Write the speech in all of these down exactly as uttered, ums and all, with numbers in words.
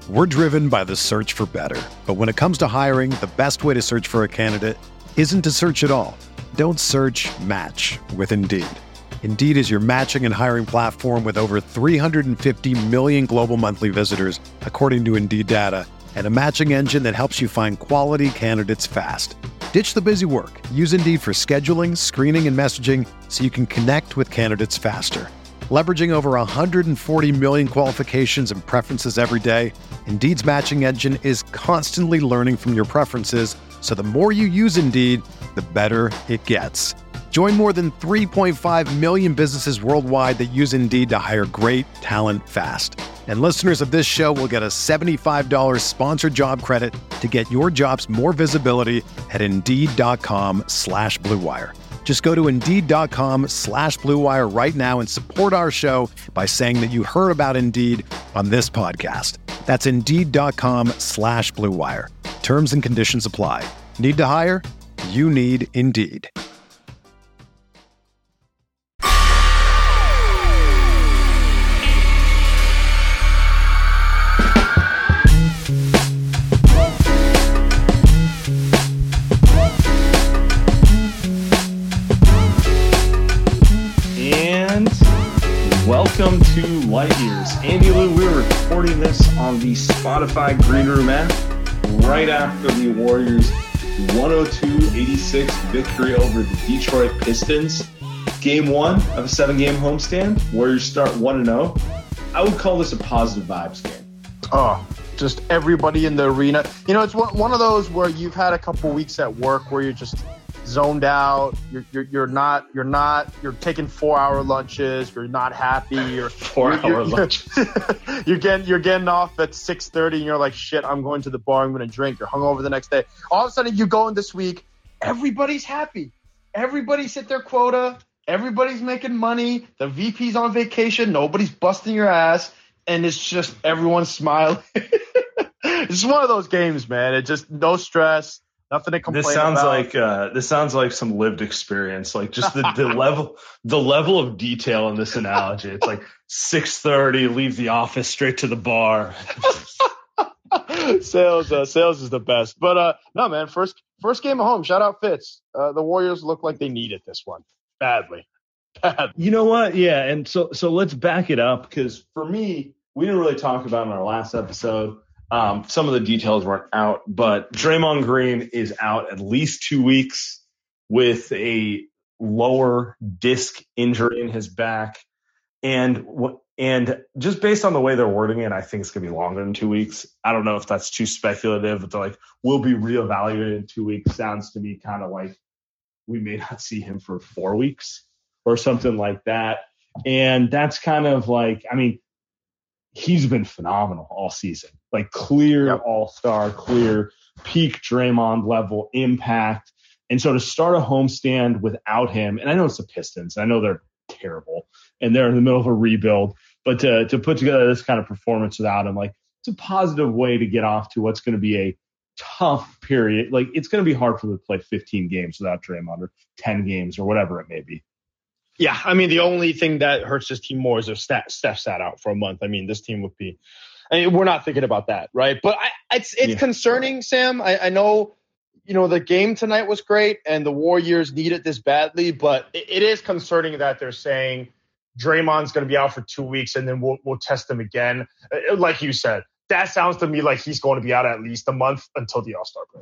We're driven by the search for better. But when it comes to hiring, the best way to search for a candidate isn't to search at all. Don't search, match with Indeed. Indeed is your matching and hiring platform with over three hundred fifty million global monthly visitors, according to Indeed data, and a matching engine that helps you find quality candidates fast. Ditch the busy work. Use Indeed for scheduling, screening, and messaging so you can connect with candidates faster. Leveraging over one hundred forty million qualifications and preferences every day, Indeed's matching engine is constantly learning from your preferences, so the more you use Indeed, the better it gets. Join more than three point five million businesses worldwide that use Indeed to hire great talent fast. And listeners of this show will get a seventy-five dollars sponsored job credit to get your jobs more visibility at Indeed.com slash Blue Wire. Just go to Indeed.com slash Blue Wire right now and support our show by saying that you heard about Indeed on this podcast. That's Indeed.com slash Blue Wire. Terms and conditions apply. Need to hire? You need Indeed. Welcome to Light Years. Andy Lou, we're recording this on the Spotify Green Room app right after the Warriors' one oh two eighty-six victory over the Detroit Pistons. Game one of a seven-game homestand. Warriors start one and oh. I would call this a positive vibes game. Oh, just everybody in the arena. You know, it's one, one of those where you've had a couple weeks at work where you're just zoned out. You're you're, you're not you're not you're taking four hour lunches. You're not happy. You're four you're, hour you're, lunches. You're getting you're getting off at six thirty, and you're like, shit, I'm going to the bar. I'm going to drink. You're hungover the next day. All of a sudden, you go in this week. Everybody's happy. Everybody's hit their quota. Everybody's making money. The V P's on vacation. Nobody's busting your ass, and it's just everyone's smiling. It's one of those games, man. It just no stress. Nothing to complain about. This sounds about. like uh, this sounds like some lived experience. Like just the, the level, the level of detail in this analogy. It's like six thirty, leave the office, straight to the bar. sales, uh, sales is the best. But uh, no, man. First, first game at home. Shout out Fitz. Uh, the Warriors look like they needed this one badly. Badly. You know what? Yeah, and so so let's back it up because for me, we didn't really talk about in our last episode. Um, some of the details weren't out, but Draymond Green is out at least two weeks with a lower disc injury in his back. And and just based on the way they're wording it, I think it's going to be longer than two weeks. I don't know if that's too speculative, but they're like, we'll be reevaluated in two weeks. Sounds to me kind of like we may not see him for four weeks or something like that. And that's kind of like, I mean, he's been phenomenal all season, like clear yep. all-star, clear peak Draymond level impact. And so to start a homestand without him, and I know it's the Pistons, I know they're terrible and they're in the middle of a rebuild, but to, to put together this kind of performance without him, like it's a positive way to get off to what's going to be a tough period. Like it's going to be hard for them to play fifteen games without Draymond or ten games or whatever it may be. Yeah, I mean, the only thing that hurts this team more is if Steph sat out for a month. I mean, this team would be – I mean, we're not thinking about that, right? But I, it's it's yeah. concerning, Sam. I, I know, you know, the game tonight was great and the Warriors needed this badly, but it, it is concerning that they're saying Draymond's going to be out for two weeks and then we'll, we'll test him again. Like you said, that sounds to me like he's going to be out at least a month until the All-Star break.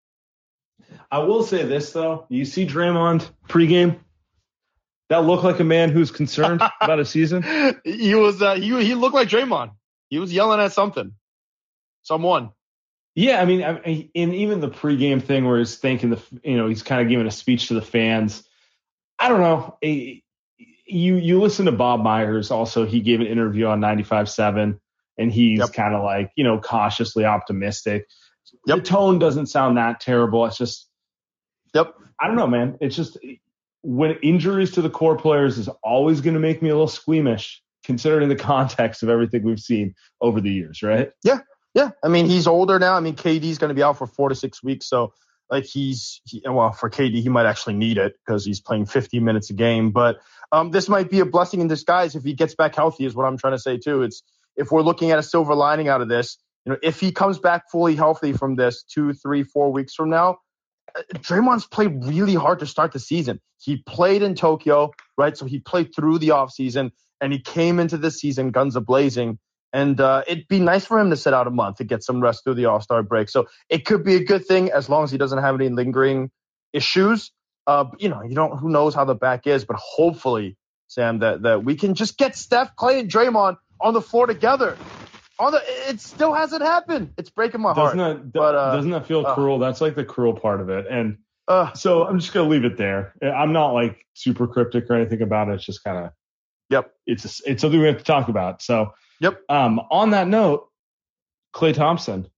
I will say this, though. You see Draymond pregame? That looked like a man who's concerned about a season. He was. Uh, he he looked like Draymond. He was yelling at something, someone. Yeah, I mean, I mean, in even the pregame thing where he's thanking the, you know, he's kind of giving a speech to the fans. I don't know. You you listen to Bob Myers. Also, he gave an interview on ninety-five point seven, and he's yep. kind of like, you know, cautiously optimistic. Yep. The tone doesn't sound that terrible. It's just, yep. I don't know, man. It's just. When injuries to the core players is always going to make me a little squeamish, considering the context of everything we've seen over the years, right? Yeah, yeah. I mean, he's older now. I mean, K D's going to be out for four to six weeks. So, like, he's he, – well, for K D, he might actually need it because he's playing fifty minutes a game. But um, this might be a blessing in disguise if he gets back healthy is what I'm trying to say, too. It's if we're looking at a silver lining out of this, You know, if he comes back fully healthy from this two, three, four weeks from now, Draymond's played really hard to start the season. He played in Tokyo, right? So he played through the offseason, and he came into the season guns a-blazing. And uh, it'd be nice for him to sit out a month to get some rest through the All-Star break. So it could be a good thing as long as he doesn't have any lingering issues. Uh, you know, you don't. Who knows how the back is, but hopefully, Sam, that, that we can just get Steph, Clay, and Draymond on the floor together. On the, it still hasn't happened. It's breaking my doesn't heart. That, but, uh, doesn't that feel uh, cruel? That's like the cruel part of it. And uh, so I'm just gonna leave it there. I'm not like super cryptic or anything about it. It's just kind of. Yep. It's a, it's something we have to talk about. So, yep. Um, on that note, Klay Thompson,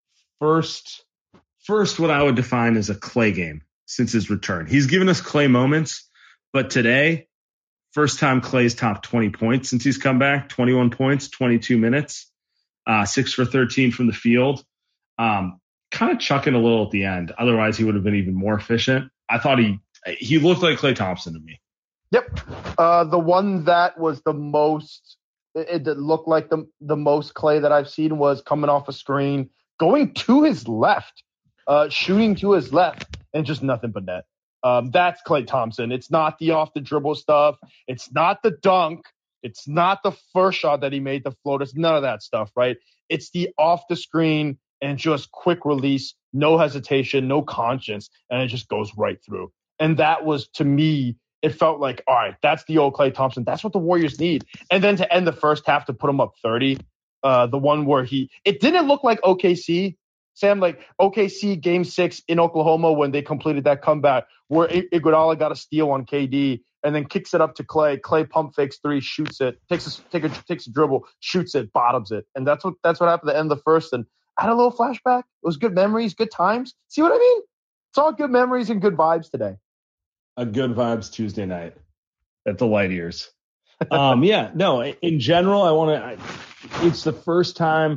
first, first what I would define as a Klay game since his return. He's given us Klay moments, but today, first time Klay's top twenty points since he's come back, twenty-one points, twenty-two minutes, uh, six for thirteen from the field. Um, kind of chucking a little at the end. Otherwise, he would have been even more efficient. I thought he he looked like Klay Thompson to me. Yep. Uh, the one that was the most, it, it looked like the the most Klay that I've seen was coming off a screen, going to his left, uh, shooting to his left, and just nothing but net. Um, that's Klay Thompson. It's not the off the dribble stuff. It's not the dunk. It's not the first shot that he made, the floaters, none of that stuff, right? It's the off the screen and just quick release, no hesitation, no conscience, and it just goes right through. And that was, to me, it felt like, all right, that's the old Klay Thompson. That's what the Warriors need. And then to end the first half to put him up thirty, uh, the one where he – it didn't look like O K C, Sam, like O K C game six in Oklahoma when they completed that comeback where Iguodala got a steal on K D and then kicks it up to Klay. Klay pump fakes three, shoots it, takes a, take a, takes a dribble, shoots it, bottoms it. And that's what that's what happened at the end of the first. And I had a little flashback. It was good memories, good times. See what I mean? It's all good memories and good vibes today. A good vibes Tuesday night at the Light Years. Um, yeah, no, in general, I want to, it's the first time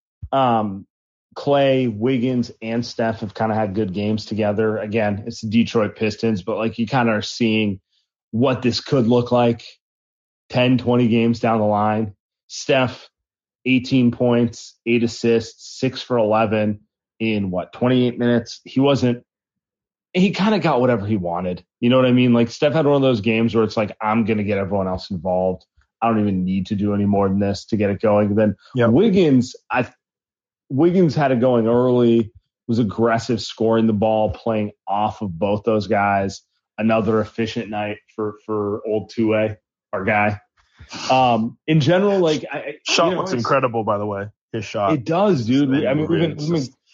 um, Klay, Wiggins, and Steph have kind of had good games together. Again, it's the Detroit Pistons, but like you kind of are seeing what this could look like ten, twenty games down the line. Steph, eighteen points, eight assists, six for eleven in what, twenty-eight minutes. He wasn't, he kind of got whatever he wanted. You know what I mean? Like Steph had one of those games where it's like, I'm going to get everyone else involved. I don't even need to do any more than this to get it going. And then yep. Wiggins, I Wiggins had it going early, was aggressive, scoring the ball, playing off of both those guys. Another efficient night for, for old two-way, our guy. Um, in general, like I, shot you know, looks incredible, by the way. His shot. It does, dude. It's I mean, we've been, just, we've been,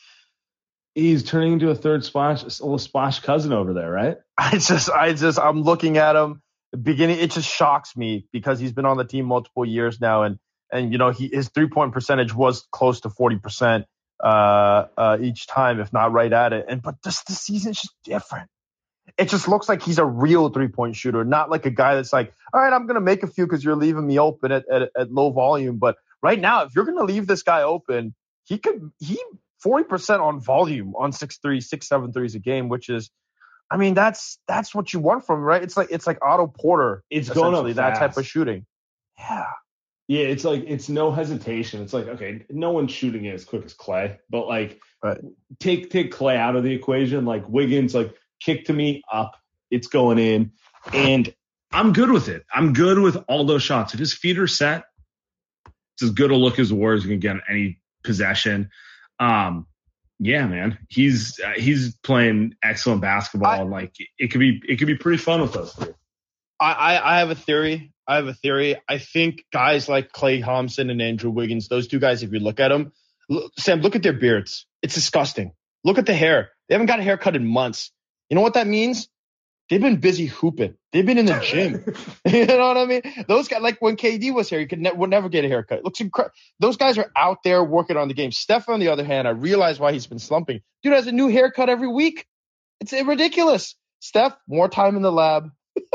he's turning into a third splash, a little splash cousin over there, right? I just, I just, I'm looking at him. The beginning, it just shocks me because he's been on the team multiple years now, and and you know he his three point percentage was close to forty percent uh, uh, each time, if not right at it. And but this the season's just different. It just looks like he's a real three point shooter, not like a guy that's like, all right, I'm gonna make a few because you're leaving me open at, at at low volume. But right now, if you're gonna leave this guy open, he could he forty percent on volume on six three, six seven threes a game, which is. I mean, that's that's what you want from him, right? It's like it's like Otto Porter. It's going up that type of shooting. Yeah. Yeah, it's like it's no hesitation. It's like, okay, no one's shooting it as quick as Klay, but like right. take take Klay out of the equation. Like Wiggins, like kick to me up, it's going in, and I'm good with it. I'm good with all those shots. If his feet are set, it's as good a look as the Warriors can get on any possession. Um, Yeah, man, he's uh, he's playing excellent basketball, I, and like it could be it could be pretty fun with those three. I, I have a theory. I have a theory. I think guys like Klay Thompson and Andrew Wiggins, those two guys, if you look at them, look, Sam, look at their beards. It's disgusting. Look at the hair. They haven't got a haircut in months. You know what that means? They've been busy hooping. They've been in the gym. You know what I mean? Those guys, like when K D was here, he could ne- would never get a haircut. It looks incredible. Those guys are out there working on the game. Steph, on the other hand, I realize why he's been slumping. Dude has a new haircut every week. It's ridiculous. Steph, more time in the lab.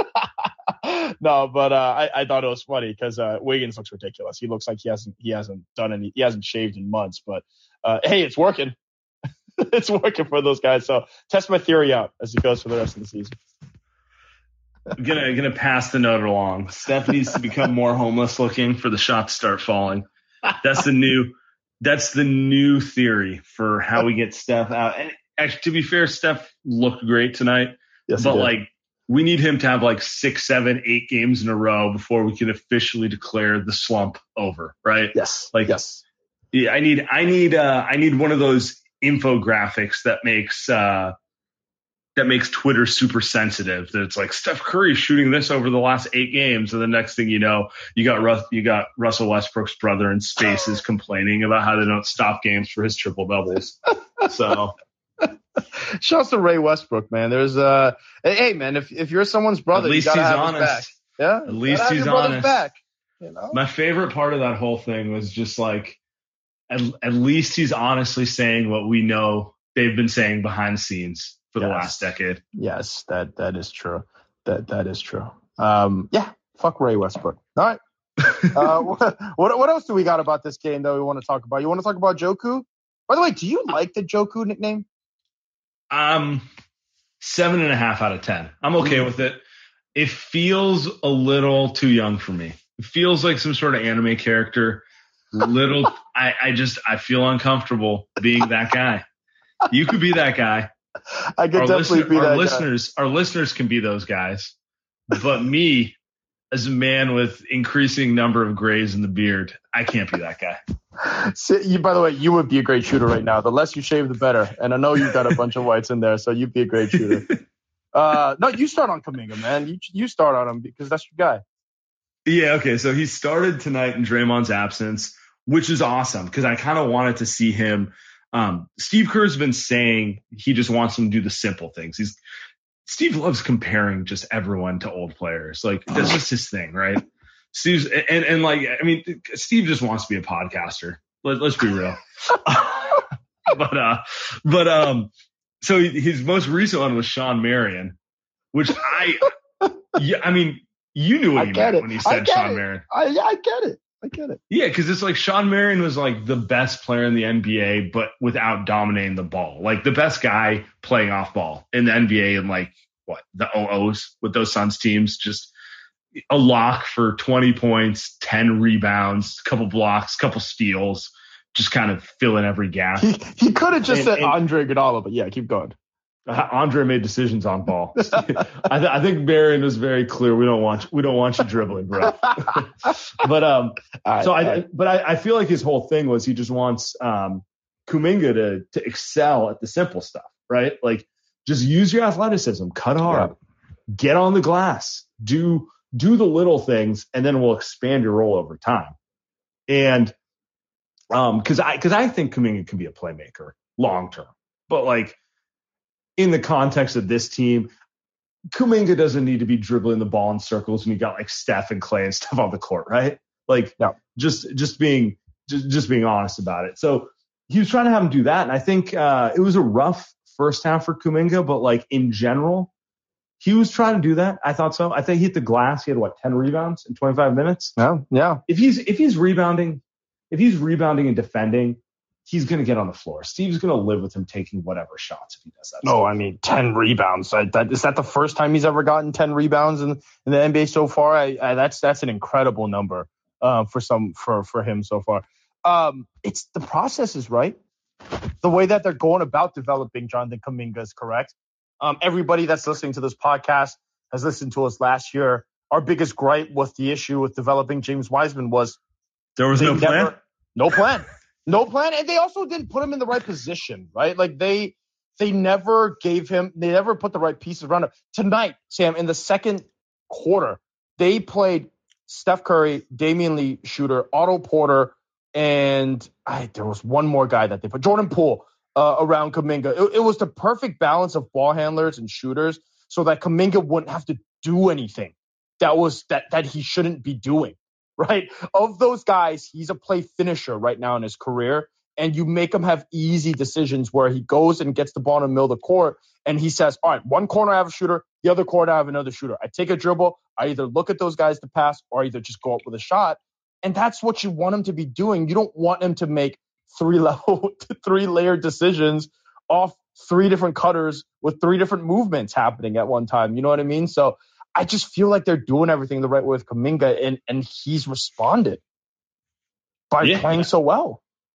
No, but uh, I, I thought it was funny because uh, Wiggins looks ridiculous. He looks like he hasn't he hasn't done any he hasn't shaved in months. But uh, hey, it's working. It's working for those guys. So test my theory out as he goes for the rest of the season. I'm gonna gonna pass the note along. Steph needs to become more homeless looking for the shot to start falling. That's the new That's the new theory for how we get Steph out. And actually, to be fair, Steph looked great tonight. Yes, but like, we need him to have like six, seven, eight games in a row before we can officially declare the slump over, right? Yes. Like, yes. Yeah, I need, I need, uh, I need one of those infographics that makes, uh, that makes Twitter super sensitive. That it's like Steph Curry shooting this over the last eight games, and the next thing you know, you got Russ, you got Russell Westbrook's brother in spaces complaining about how they don't stop games for his triple doubles. So, shouts to Ray Westbrook, man. There's uh, hey man, if if you're someone's brother, at least you gotta he's have honest. his back. Yeah, at least he's he's your honest. Back, you know? My favorite part of that whole thing was just like, at, at least he's honestly saying what we know they've been saying behind the scenes for the yes. last decade. Yes, that that is true. That that is true. Um, yeah, fuck Ray Westbrook. All right. uh, what, what what else do we got about this game that we want to talk about? You want to talk about Joku? By the way, do you like the Joku nickname? Um, seven and a half out of ten. I'm okay mm. with it. It feels a little too young for me. It feels like some sort of anime character. Little, I, I just I feel uncomfortable being that guy. You could be that guy. I could our definitely listener, be our that listeners, guy. Our listeners can be those guys, but me, as a man with increasing number of grays in the beard, I can't be that guy. So, you, by the way, you would be a great shooter right now. The less you shave, the better. And I know you've got a bunch of whites in there, so you'd be a great shooter. Uh, no, you start on Kuminga, man. You you start on him because that's your guy. Yeah, okay. So he started tonight in Draymond's absence, which is awesome because I kind of wanted to see him. Um, Steve Kerr's been saying he just wants him to do the simple things. He's Steve loves comparing just everyone to old players. Like that's just his thing, right? Steve's and, and like, I mean, Steve just wants to be a podcaster. Let, let's be real. but, uh, but, um, so his most recent one was Sean Marion, which I, yeah, I mean, you knew what he meant it. when he said Sean it. Marion. I, I get it. I get it. Yeah, because it's like Sean Marion was like the best player in the N B A, but without dominating the ball. Like the best guy playing off ball in the N B A in like what the O Os with those Suns teams, just a lock for twenty points, ten rebounds, a couple blocks, a couple steals, just kind of fill in every gap. He, he could have just and, said and, Andre Iguodala, but yeah, keep going. Uh, Andre made decisions on ball. I, th- I think Marion was very clear. We don't want you, we don't want you dribbling, bro. but um, right, so I right. but I, I feel like his whole thing was he just wants um Kuminga to to excel at the simple stuff, right? Like just use your athleticism, cut hard, yeah. get on the glass, do do the little things, and then we'll expand your role over time. And um, because I because I think Kuminga can be a playmaker long term, but like. In the context of this team, Kuminga doesn't need to be dribbling the ball in circles when you got like Steph and Clay and stuff on the court, right? Like, no. just just being just, just being honest about it. So he was trying to have him do that, and I think uh, it was a rough first half for Kuminga, but like in general, he was trying to do that. I thought so. I think he hit the glass. He had what ten rebounds in twenty-five minutes. Yeah, yeah. If he's if he's rebounding, if he's rebounding and defending. He's going to get on the floor. Steve's going to live with him taking whatever shots if he does that. No, stuff. I mean, ten rebounds. I, that, is that the first time he's ever gotten ten rebounds in, in the N B A so far? I, I, that's that's an incredible number uh, for some for, for him so far. Um, it's the process is right. The way that they're going about developing Jonathan Kuminga is correct. Um, everybody that's listening to this podcast has listened to us last year. Our biggest gripe with the issue with developing James Wiseman was there was no plan. Never, no plan. No plan, and they also didn't put him in the right position, right? Like they they never gave him, they never put the right pieces around him. Tonight, Sam, in the second quarter, they played Steph Curry, Damian Lee, shooter, Otto Porter, and I, there was one more guy that they put, Jordan Poole, uh, around Kuminga. It, it was the perfect balance of ball handlers and shooters so that Kuminga wouldn't have to do anything that was that that he shouldn't be doing. Right? Of those guys, he's a play finisher right now in his career. And you make him have easy decisions where he goes and gets the ball in the middle of the court and he says, all right, one corner I have a shooter, the other corner I have another shooter. I take a dribble, I either look at those guys to pass or I either just go up with a shot. And that's what you want him to be doing. You don't want him to make three level, three layered decisions off three different cutters with three different movements happening at one time. You know what I mean? So I just feel like they're doing everything the right way with Kuminga, and, and he's responded by yeah. playing so well.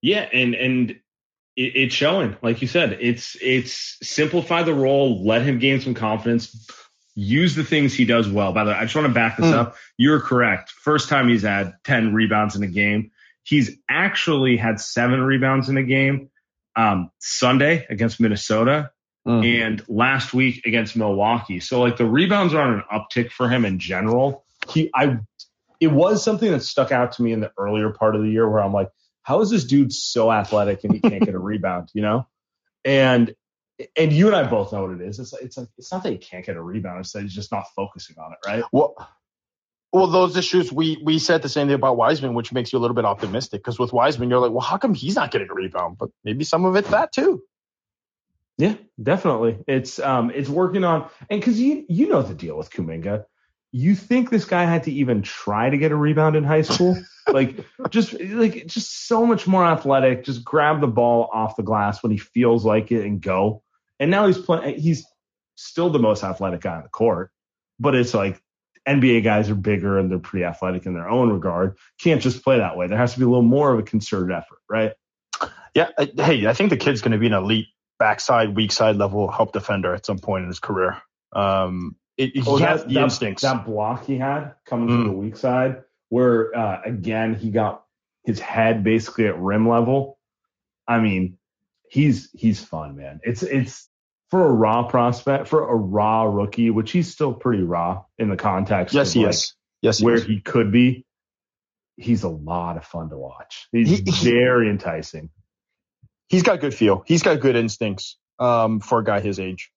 Yeah, and and it, it's showing, like you said, it's it's simplify the role, let him gain some confidence, use the things he does well. By the way, I just want to back this mm. up. You're correct. First time he's had ten rebounds in a game. He's actually had seven rebounds in a game um, Sunday against Minnesota mm. and last week against Milwaukee. So like the rebounds are on an uptick for him in general. He, I, it was something that stuck out to me in the earlier part of the year where I'm like, how is this dude so athletic and he can't get a rebound, you know? And and you and I both know what it is. It's it's like it's not that he can't get a rebound. It's that he's just not focusing on it, right? Well, well, those issues we we said the same thing about Wiseman, which makes you a little bit optimistic because with Wiseman, you're like, well, how come he's not getting a rebound? But maybe some of it's that too. Yeah, definitely. It's um it's working on, and because you you know the deal with Kuminga. You think this guy had to even try to get a rebound in high school? Like just like just so much more athletic. Just grab the ball off the glass when he feels like it and go. And now he's playing. He's still the most athletic guy on the court, but it's like N B A guys are bigger and they're pretty athletic in their own regard. Can't just play that way. There has to be a little more of a concerted effort, right? Yeah. Hey, I think the kid's going to be an elite backside, weak side level help defender at some point in his career. Um, It, he oh, has that, the that, instincts. That block he had coming mm. from the weak side, where uh, again he got his head basically at rim level. I mean, he's he's fun, man. It's it's for a raw prospect, for a raw rookie, which he's still pretty raw in the context. Yes, of he like is. Yes, he where is. he could be. He's a lot of fun to watch. He's he, very enticing. He's got good feel. He's got good instincts um, for a guy his age.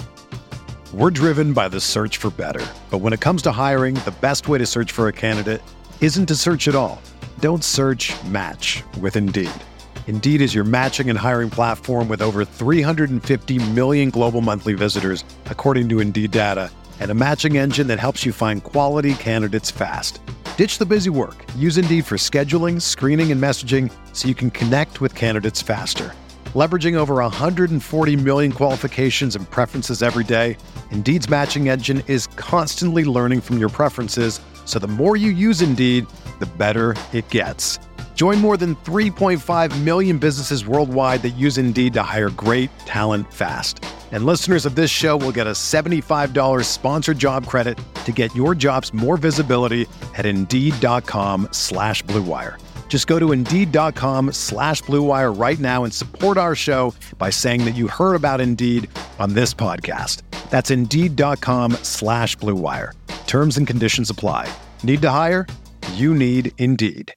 We're driven by the search for better. But when it comes to hiring, the best way to search for a candidate isn't to search at all. Don't search, match with Indeed. Indeed is your matching and hiring platform with over three hundred fifty million global monthly visitors, according to Indeed data, and a matching engine that helps you find quality candidates fast. Ditch the busy work. Use Indeed for scheduling, screening, and messaging so you can connect with candidates faster. Leveraging over one hundred forty million qualifications and preferences every day, Indeed's matching engine is constantly learning from your preferences, so the more you use Indeed, the better it gets. Join more than three point five million businesses worldwide that use Indeed to hire great talent fast. And listeners of this show will get a seventy-five dollars sponsored job credit to get your jobs more visibility at Indeed.com slash Blue Wire. Just go to Indeed.com slash Blue Wire right now and support our show by saying that you heard about Indeed on this podcast. That's Indeed.com slash Blue Wire. Terms and conditions apply. Need to hire? You need Indeed.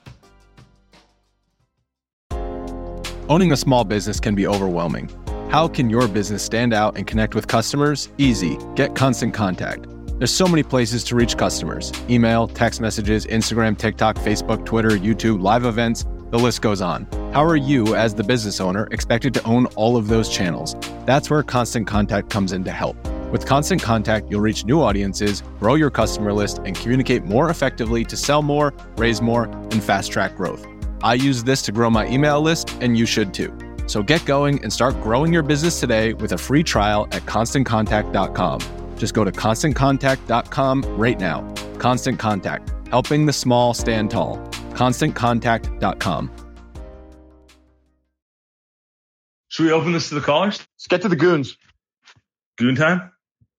Owning a small business can be overwhelming. How can your business stand out and connect with customers? Easy. Get Constant Contact. There's so many places to reach customers. Email, text messages, Instagram, TikTok, Facebook, Twitter, YouTube, live events, the list goes on. How are you, as the business owner, expected to own all of those channels? That's where Constant Contact comes in to help. With Constant Contact, you'll reach new audiences, grow your customer list, and communicate more effectively to sell more, raise more, and fast-track growth. I use this to grow my email list, and you should too. So get going and start growing your business today with a free trial at constant contact dot com. Just go to constant contact dot com right now. Constant Contact, helping the small stand tall. constant contact dot com. Should we open this to the callers? Let's get to the goons. Goon time?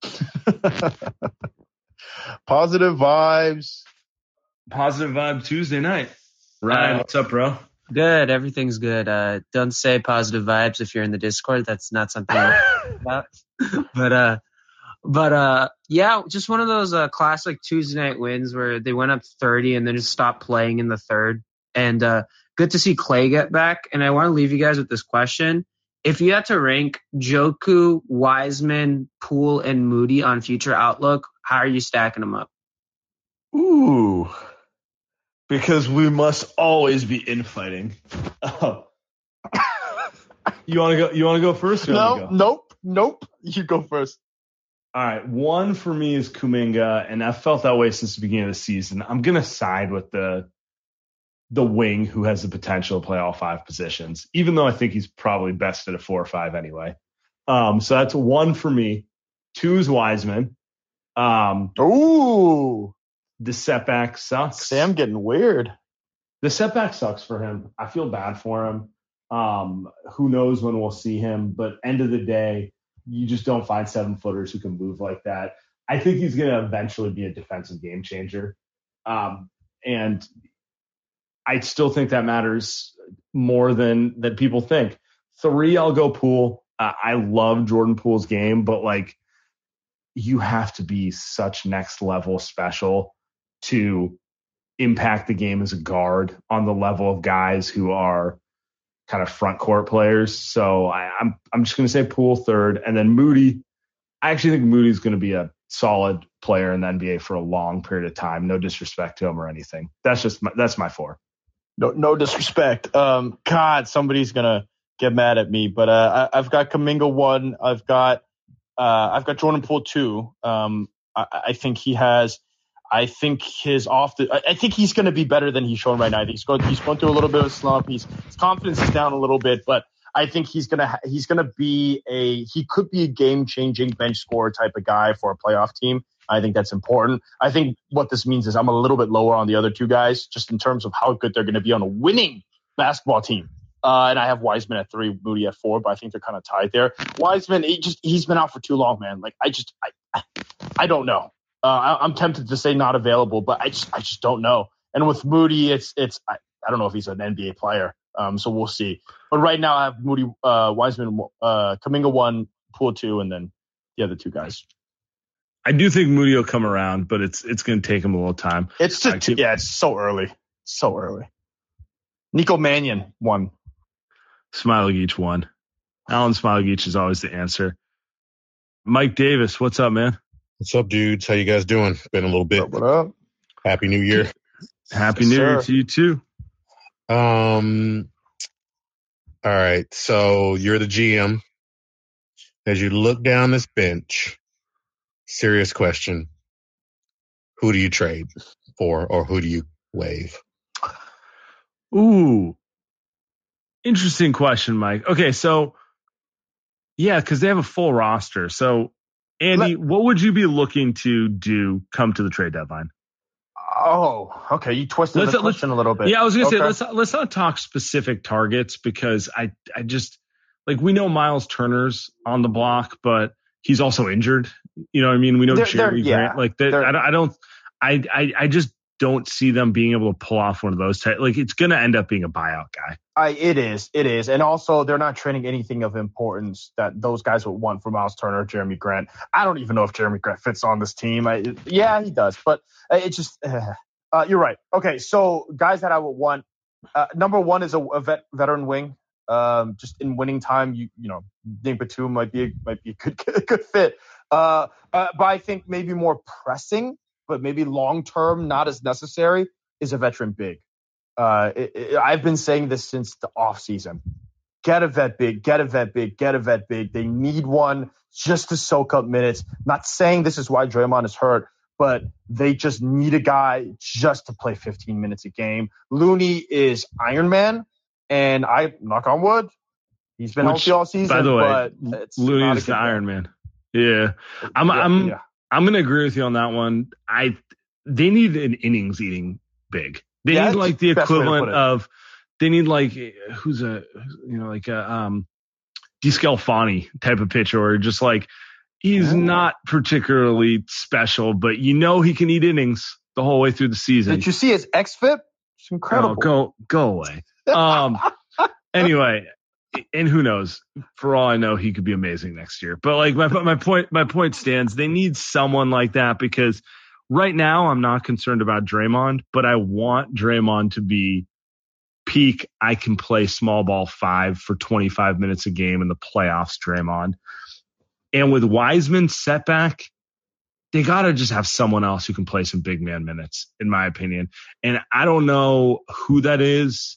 Positive vibes. Positive vibe Tuesday night. Ryan, uh, what's up, bro? Good. Everything's good. Uh, don't say positive vibes if you're in the Discord. That's not something I'm about. But, uh, but, uh, yeah, just one of those, uh, classic Tuesday night wins where they went up thirty and then just stopped playing in the third. And, uh, good to see Clay get back. And I want to leave you guys with this question. If you had to rank Joku, Wiseman, Poole, and Moody on future outlook, how are you stacking them up? Ooh. Because we must always be infighting. Oh. You want to go? You want to go first? Or no, go? nope, nope. You go first. All right. One for me is Kuminga, and I've felt that way since the beginning of the season. I'm gonna side with the the wing who has the potential to play all five positions, even though I think he's probably best at a four or five anyway. Um, so that's one for me. Two is Wiseman. Um, Ooh. The setback sucks. Sam getting weird. the setback sucks for him. I feel bad for him. Um, who knows when we'll see him? But end of the day, you just don't find seven footers who can move like that. I think he's going to eventually be a defensive game changer. Um, and I still think that matters more than, than people think. Three, I'll go Poole. Uh, I love Jordan Poole's game, but like you have to be such next level special to impact the game as a guard on the level of guys who are kind of front court players. So I, I'm I'm just going to say Poole third, and then Moody. I actually think Moody's going to be a solid player in the N B A for a long period of time. No disrespect to him or anything. That's just my, that's my four. No, no disrespect. Um, God, somebody's gonna get mad at me, but uh, I, I've got Kuminga one. I've got uh, I've got Jordan Poole two. Um, I, I think he has. I think his off the. I, I think he's going to be better than he's shown right now. I think he's going. He's going through a little bit of a slump. He's, his confidence is down a little bit, but I think he's gonna. He's gonna be a. He could be a game changing bench scorer type of guy for a playoff team. I think that's important. I think what this means is I'm a little bit lower on the other two guys, just in terms of how good they're going to be on a winning basketball team. Uh, and I have Wiseman at three, Moody at four, but I think they're kind of tied there. Wiseman, he just he's been out for too long, man. Like I just I I, I don't know. Uh, I, I'm tempted to say not available, but I just I just don't know. And with Moody, it's it's I, I don't know if he's an N B A player. Um, so we'll see. But right now I have Moody, uh, Wiseman, uh, Kuminga one, Poole two, and then the other two guys. I do think Moody will come around, but it's it's going to take him a little time. It's just, keep, yeah, it's so early, so early. Nico Mannion one. Smailagic one. Alan Smailagic is always the answer. Mike Davis, what's up, man? What's up, dudes? How you guys doing? Been a little bit. What up? Happy New Year. Happy yes, New Year to you too. Um. All right. So you're the G M. As you look down this bench, serious question: who do you trade for, or who do you waive? Ooh, interesting question, Mike. Okay, so yeah, because they have a full roster. So, Andy, Let, what would you be looking to do come to the trade deadline? Oh, okay. You twisted let's, the question a little bit. Yeah, I was going to okay. say let's let's not talk specific targets because I I just like we know Miles Turner's on the block, but he's also injured. You know what I mean? We know they're, Jeremy they're, Grant. Yeah, like that. I, I don't. I, I I just don't see them being able to pull off one of those types. Like it's going to end up being a buyout guy. I, it is. It is. And also they're not trading anything of importance that those guys would want for Miles Turner, Jeremy Grant. I don't even know if Jeremy Grant fits on this team. I, yeah, he does. But it just, uh, uh, you're right. Okay. So guys that I would want, uh, number one is a, a vet, veteran wing. Um, just in winning time, you you know, Nick Batum might be a, might be a good a good fit. Uh, uh, but I think maybe more pressing, but maybe long term not as necessary is a veteran big. Uh, it, it, I've been saying this since the off season. Get a vet big, get a vet big, get a vet big. They need one just to soak up minutes. Not saying this is why Draymond is hurt, but they just need a guy just to play fifteen minutes a game. Looney is Iron Man. And I, knock on wood, he's been Which, healthy all season. By the way, but it's Looney is the Iron Man. Yeah, I'm, yeah, I'm, yeah. I'm going to agree with you on that one. I, they need an innings eating big. They yeah, need like the equivalent of, they need like who's a, you know, like a um, DeScalfani type of pitcher, or just like he's Ooh. not particularly special, but you know he can eat innings the whole way through the season. Did you see his X F I P? It's incredible. Oh, go go away. Um. Anyway, and who knows? For all I know, he could be amazing next year. But like my my point my point stands. They need someone like that because right now I'm not concerned about Draymond, but I want Draymond to be peak. I can play small ball five for twenty-five minutes a game in the playoffs, Draymond. And with Wiseman's setback, they got to just have someone else who can play some big man minutes, in my opinion. And I don't know who that is.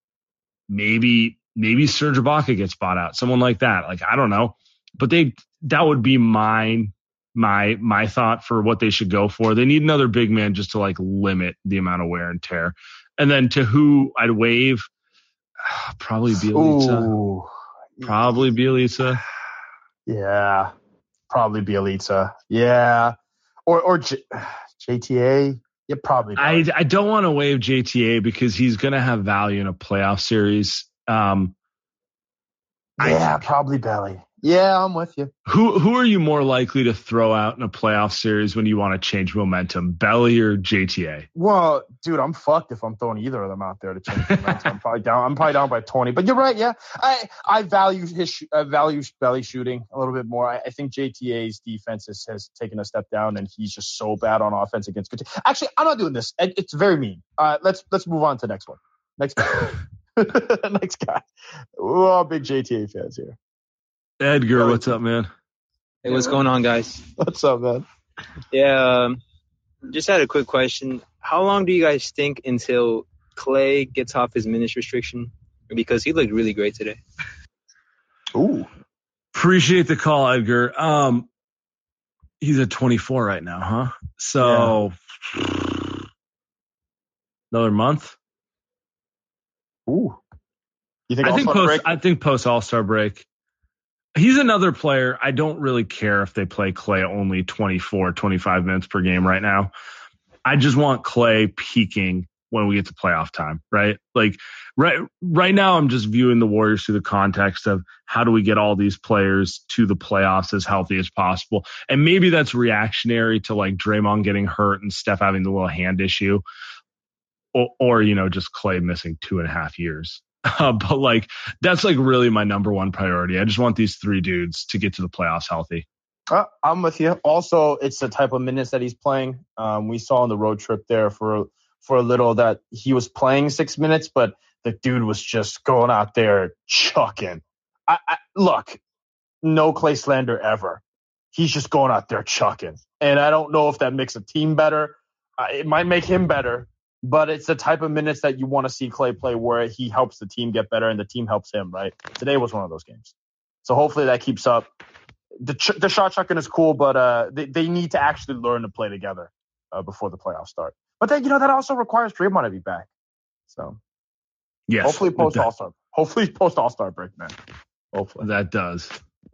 Maybe, maybe Serge Ibaka gets bought out, someone like that. Like, I don't know, but they, that would be my, my, my thought for what they should go for. They need another big man just to like limit the amount of wear and tear. And then to who I'd waive, probably Bjelica. Ooh. Probably Bjelica. Yeah. Probably Bjelica. Yeah. Or, or J- JTA. Yeah, probably. I, I don't want to waive J T A because he's going to have value in a playoff series. Um, yeah, probably Belly. Yeah, I'm with you. Who who are you more likely to throw out in a playoff series when you want to change momentum, Belly or J T A? Well, dude, I'm fucked if I'm throwing either of them out there to change momentum. I'm probably down. I'm probably down by twenty. But you're right. Yeah, I I value his I value Belly shooting a little bit more. I, I think J T A's defense has, has taken a step down, and he's just so bad on offense against good teams. Actually, I'm not doing this. It, it's very mean. Uh, let's let's move on to the next one. Next guy. Next guy. We're all big J T A fans here. Edgar, what's up, man? Hey, what's going on, guys? What's up, man? Yeah, um, just had a quick question. How long do you guys think until Clay gets off his minutes restriction? Because he looked really great today. Ooh. Appreciate the call, Edgar. Um, he's at twenty-four right now, huh? So yeah. Another month. Ooh. You think I think post, break? I think post All-Star break. He's another player. I don't really care if they play Clay only twenty-four, twenty-five minutes per game right now. I just want Clay peaking when we get to playoff time, right? Like right, right now I'm just viewing the Warriors through the context of how do we get all these players to the playoffs as healthy as possible. And maybe that's reactionary to like Draymond getting hurt and Steph having the little hand issue or, or you know, just Clay missing two and a half years. Uh, but like that's like really my number one priority. I just want these three dudes to get to the playoffs healthy. Uh, I'm with you. Also, it's the type of minutes that he's playing. Um, we saw on the road trip there for for a little that he was playing six minutes, but the dude was just going out there chucking. I, I, look, no Clay slander ever. He's just going out there chucking, and I don't know if that makes a team better. Uh, it might make him better. But it's the type of minutes that you want to see Clay play where he helps the team get better and the team helps him, right? Today was one of those games. So hopefully that keeps up. The, ch- the shot chucking is cool, but uh, they, they need to actually learn to play together uh, before the playoffs start. But then, you know, that also requires Draymond to be back. So yes, hopefully post All-Star. Hopefully post All-Star break, man. Hopefully. That does.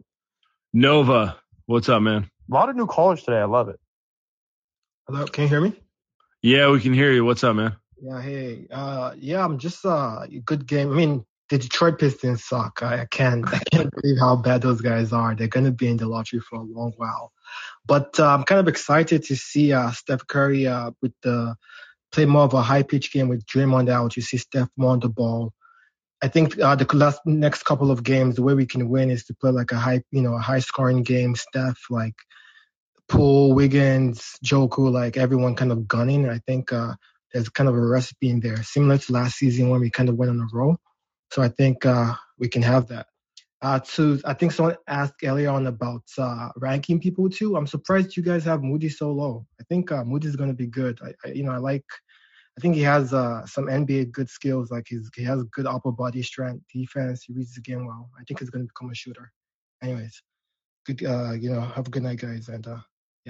Nova, what's up, man? A lot of new callers today. I love it. Hello, can you hear me? Yeah, we can hear you. What's up, man? Yeah, hey. Uh, yeah, I'm just uh, good game. I mean, the Detroit Pistons suck. I, I can't, I can't believe how bad those guys are. They're gonna be in the lottery for a long while. But uh, I'm kind of excited to see uh, Steph Curry uh, with the play more of a high pitch game with Draymond out. You see Steph more on the ball. I think uh, the last next couple of games, the way we can win is to play like a high, you know, a high scoring game. Steph like. Poole, Wiggins, Joku, like everyone kind of gunning. I think uh, there's kind of a recipe in there, similar to last season when we kind of went on a roll. So I think uh, we can have that. Uh, to, I think someone asked earlier on about uh, ranking people too. I'm surprised you guys have Moody so low. I think uh, Moody's going to be good. I, I, you know, I like. I think he has uh, some N B A good skills. Like he's, he has good upper body strength, defense. He reads the game well. I think he's going to become a shooter. Anyways, good. Uh, you know, have a good night, guys, and. Uh,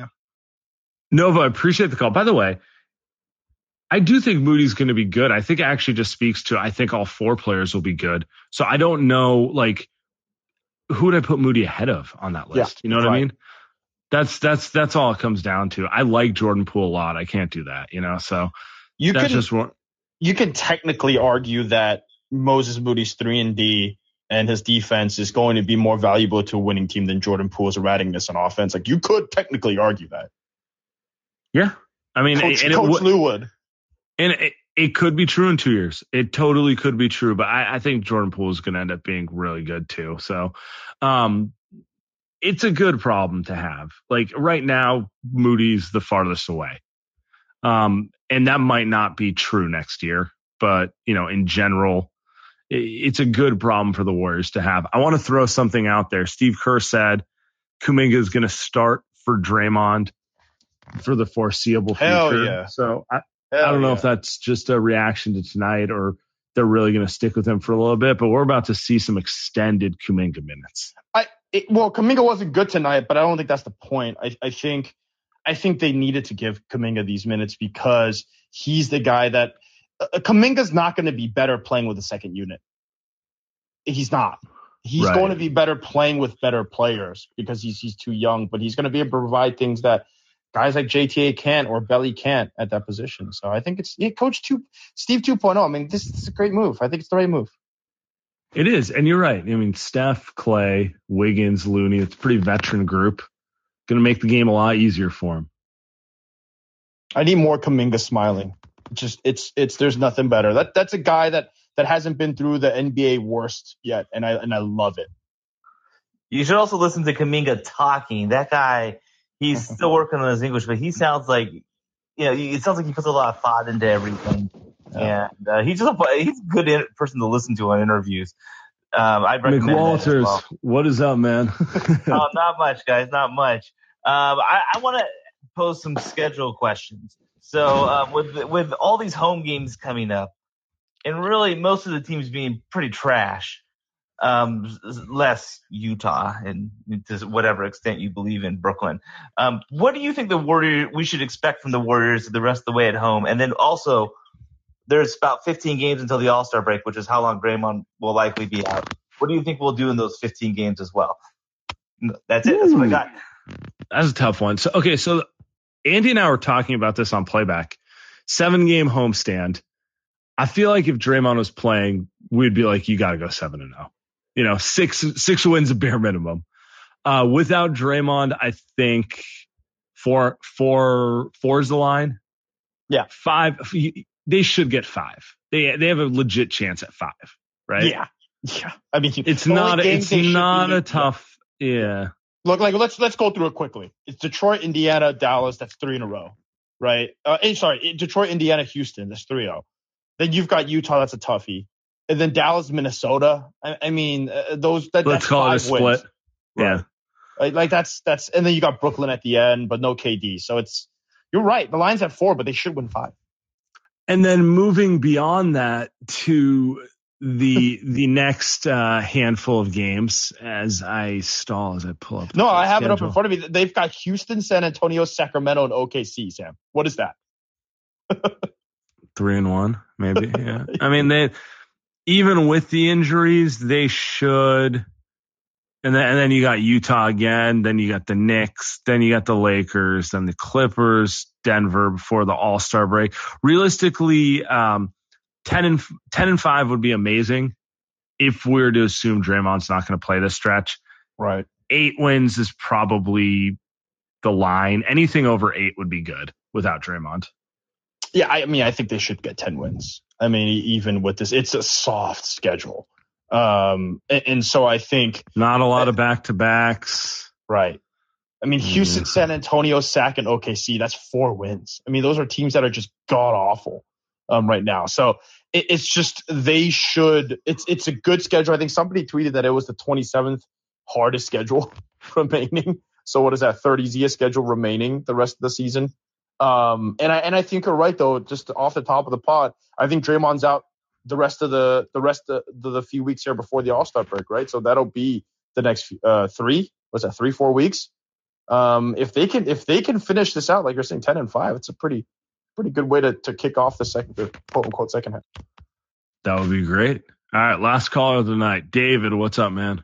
Nova, I appreciate the call. By the way, I do think Moody's going to be good. I think it actually just speaks to, I think all four players will be good. So I don't know, like, who would I put Moody ahead of on that list? Yeah, you know what right. I mean? That's, that's, that's all it comes down to. I like Jordan Poole a lot. I can't do that, you know? So you that's can, just one. You can technically argue that Moses Moody's three and D and his defense is going to be more valuable to a winning team than Jordan Poole's erraticness on offense. Like, you could technically argue that. Yeah. I mean, Coach, and Coach it, Lou would. And it, it could be true in two years. It totally could be true. But I, I think Jordan Poole is going to end up being really good too. So um, it's a good problem to have. Like right now, Moody's the farthest away. Um, and that might not be true next year. But, you know, in general, it, it's a good problem for the Warriors to have. I want to throw something out there. Steve Kerr said Kuminga is going to start for Draymond for the foreseeable future. Hell yeah. So I, Hell I don't know yeah. if that's just a reaction to tonight or they're really going to stick with him for a little bit, but we're about to see some extended Kuminga minutes. I it, well, Kuminga wasn't good tonight, but I don't think that's the point. I, I think I think they needed to give Kuminga these minutes because he's the guy that uh, Kuminga's not going to be better playing with a second unit. He's not. He's Right. going to be better playing with better players because he's he's too young, but he's going to be able to provide things that guys like J T A can't or Belly can't at that position. So I think it's yeah, Coach two, Steve two point oh. I mean, this, this is a great move. I think it's the right move. It is, and you're right. I mean, Steph, Clay, Wiggins, Looney, it's a pretty veteran group. Going to make the game a lot easier for him. I need more Kuminga smiling. Just it's it's there's nothing better. That that's a guy that that hasn't been through the N B A worst yet, and I and I love it. You should also listen to Kuminga talking. That guy, he's still working on his English, but he sounds like, you know, it sounds like he puts a lot of thought into everything. Yeah. And uh, he's just a, he's a good in- person to listen to on interviews. Um, I'd recommend McWalters, that as well. What is up, man? Oh, not much, guys, not much. Um, I, I want to pose some schedule questions. So um, with with all these home games coming up, and really most of the teams being pretty trash, um, less Utah and to whatever extent you believe in Brooklyn. Um, what do you think the Warriors we should expect from the Warriors the rest of the way at home? And then also, there's about fifteen games until the All-Star break, which is how long Draymond will likely be out. What do you think we'll do in those fifteen games as well? That's it. That's what I got. That's a tough one. So, okay, so Andy and I were talking about this on playback. Seven-game homestand. I feel like if Draymond was playing, we'd be like, you got to go seven and oh. You know, six six wins a bare minimum. Uh, without Draymond, I think four, four, four is the line. Yeah. Five. They should get five. They they have a legit chance at five, right? Yeah, yeah. I mean, it's not it's not a tough. Yeah. Look, like let's let's go through it quickly. It's Detroit, Indiana, Dallas. That's three in a row, right? Uh, sorry, Detroit, Indiana, Houston. That's three zero. Then you've got Utah. That's a toughie. And then Dallas, Minnesota. I, I mean, uh, those. That, let's that's call five it a split. Wins. Yeah. Right. Like, like that's that's. And then you got Brooklyn at the end, but no K D. So it's you're right. The line's at four, but they should win five. And then moving beyond that to the the next uh, handful of games, as I stall as I pull up. No, I have schedule. it up in front of me. They've got Houston, San Antonio, Sacramento, and O K C. Sam, what is that? Three and one, maybe. Yeah. I mean, they even with the injuries, they should. And then, and then you got Utah again. Then you got the Knicks. Then you got the Lakers. Then the Clippers, Denver before the All-Star break. Realistically, um, ten and ten and five would be amazing if we were to assume Draymond's not going to play this stretch. Right. Eight wins is probably the line. Anything over eight would be good without Draymond. Yeah, I mean, I think they should get ten wins. I mean, even with this, it's a soft schedule. Um, and, and so I think not a lot of back to backs. Right. I mean, Houston, mm. San Antonio, Sac, and O K C, that's four wins. I mean, those are teams that are just god awful, um, right now. So it, it's just, they should, it's, it's a good schedule. I think somebody tweeted that it was the twenty-seventh hardest schedule remaining. So what is that? thirty easiest schedule remaining the rest of the season. Um, and I, and I think you're right though, just off the top of the pod, I think Draymond's out the rest of the the rest of the, the few weeks here before the All-Star break, right? So that'll be the next uh, three. What's that? Three, four weeks. Um, if they can if they can finish this out, like you're saying, ten and five, it's a pretty pretty good way to to kick off the second, the quote unquote second half. That would be great. All right, last caller of the night, David. What's up, man?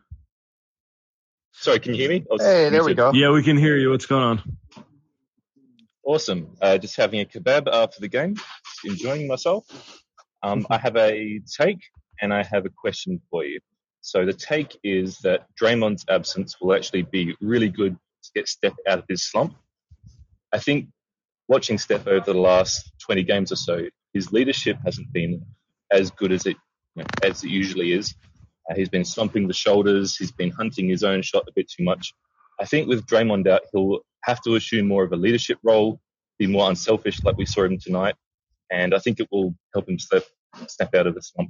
Sorry, can you hear me? Hey, there we go. Yeah, we can hear you. What's going on? Awesome. Uh, just having a kebab after the game. Just enjoying myself. Um, I have a take and I have a question for you. So the take is that Draymond's absence will actually be really good to get Steph out of his slump. I think watching Steph over the last twenty games or so, his leadership hasn't been as good as it you know, as it usually is. Uh, he's been slumping the shoulders. He's been hunting his own shot a bit too much. I think with Draymond out, he'll have to assume more of a leadership role, be more unselfish like we saw him tonight. And I think it will help him step, step out of the slump.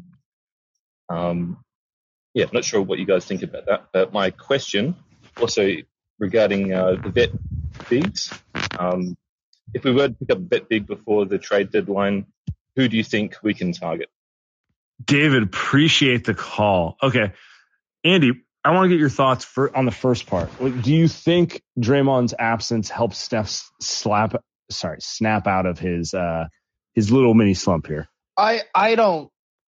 Um, yeah, not sure what you guys think about that. But my question also regarding uh, the vet bigs. Um, if we were to pick up a vet big before the trade deadline, who do you think we can target? David, appreciate the call. Okay, Andy, I want to get your thoughts for, on the first part. Do you think Draymond's absence helps Steph slap, sorry, snap out of his uh, his little mini slump here? I I don't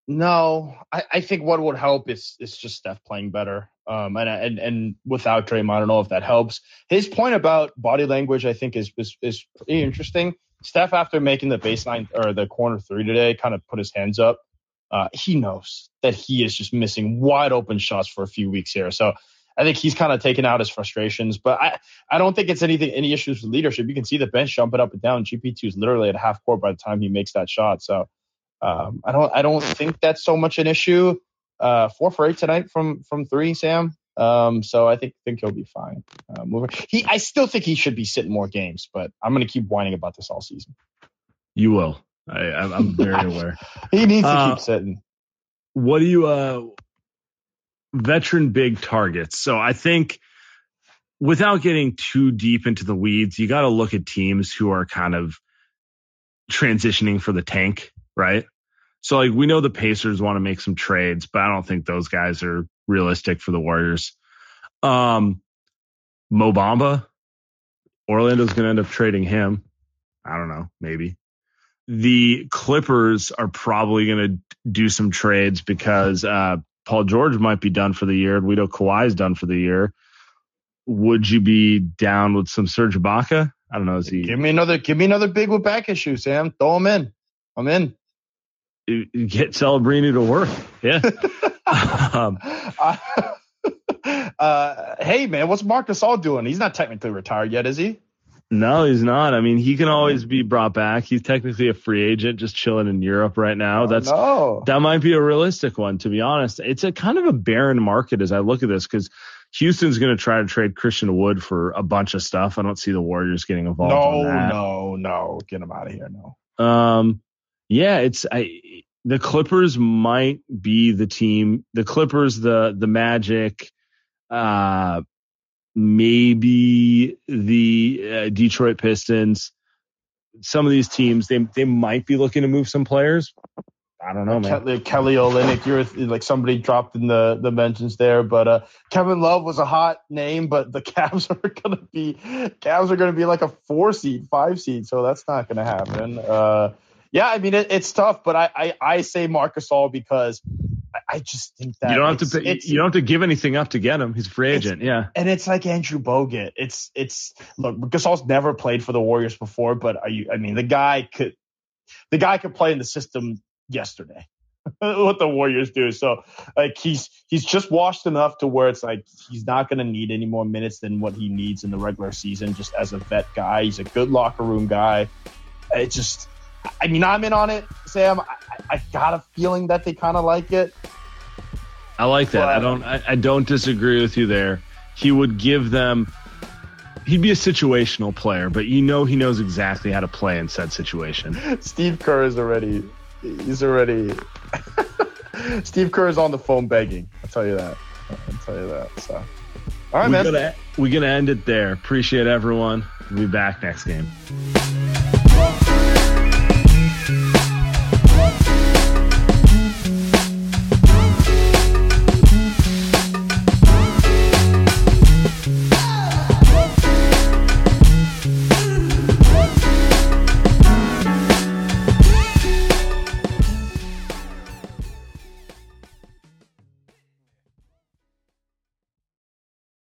No, I, I think what would help is is just Steph playing better. Um, and and and without Draymond, I don't know if that helps. His point about body language, I think, is is, is pretty interesting. Steph, after making the baseline or the corner three today, kind of put his hands up. Uh, he knows that he is just missing wide open shots for a few weeks here. So I think he's kind of taken out his frustrations. But I, I don't think it's anything any issues with leadership. You can see the bench jumping up and down. G P two is literally at half court by the time he makes that shot. So um, I don't I don't think that's so much an issue. Uh, four for eight tonight from from three, Sam. Um, so I think think he'll be fine. Uh, moving. He I still think he should be sitting more games, but I'm going to keep whining about this all season. You will. I, I'm very aware. He needs to uh, keep sitting. What do you, uh, veteran big targets? So I think without getting too deep into the weeds, you got to look at teams who are kind of transitioning for the tank, right? So like we know the Pacers want to make some trades, but I don't think those guys are realistic for the Warriors. Um, Mo Bamba, Orlando's going to end up trading him. I don't know, maybe. The Clippers are probably going to do some trades because uh, Paul George might be done for the year. We know Kawhi's done for the year. Would you be down with some Serge Ibaka? I don't know. Is he? Give me another. Give me another big with back issue, Sam. Throw him in. I'm in. Get Celebrini to work. Yeah. um, uh, hey man, what's Marc Gasol doing? He's not technically retired yet, is he? No, he's not. I mean, he can always be brought back. He's technically a free agent, just chilling in Europe right now. Oh, That's no. That might be a realistic one, to be honest. It's a kind of a barren market as I look at this because Houston's going to try to trade Christian Wood for a bunch of stuff. I don't see the Warriors getting involved. No, on that. no, no. Get him out of here. No. Um, yeah, it's I. The Clippers might be the team. The Clippers, the the Magic, uh. Maybe the uh, Detroit Pistons, some of these teams, they they might be looking to move some players. I don't know, man. Kelly, Kelly Olynyk, you're like somebody dropped in the, the mentions there, but uh, Kevin Love was a hot name, but the Cavs are gonna be Cavs are gonna be like a four seed, five seed, so that's not gonna happen. Uh, yeah, I mean it, it's tough, but I, I I say Marc Gasol because I just think that you don't have to pay, you don't have to give anything up to get him. He's a free agent, yeah. And it's like Andrew Bogut. It's it's look, Gasol's never played for the Warriors before, but are you? I mean, the guy could the guy could play in the system yesterday. What the Warriors do, so like he's he's just washed enough to where it's like he's not going to need any more minutes than what he needs in the regular season. Just as a vet guy, he's a good locker room guy. It just. I mean, I'm in on it, Sam. I, I got a feeling that they kind of like it. I like that. But, I don't. I, I don't disagree with you there. He would give them. He'd be a situational player, but you know he knows exactly how to play in said situation. Steve Kerr is already. He's already. Steve Kerr is on the phone begging. I'll tell you that. I'll tell you that. So, all right, we man. Gotta, we're gonna end it there. Appreciate everyone. We'll be back next game.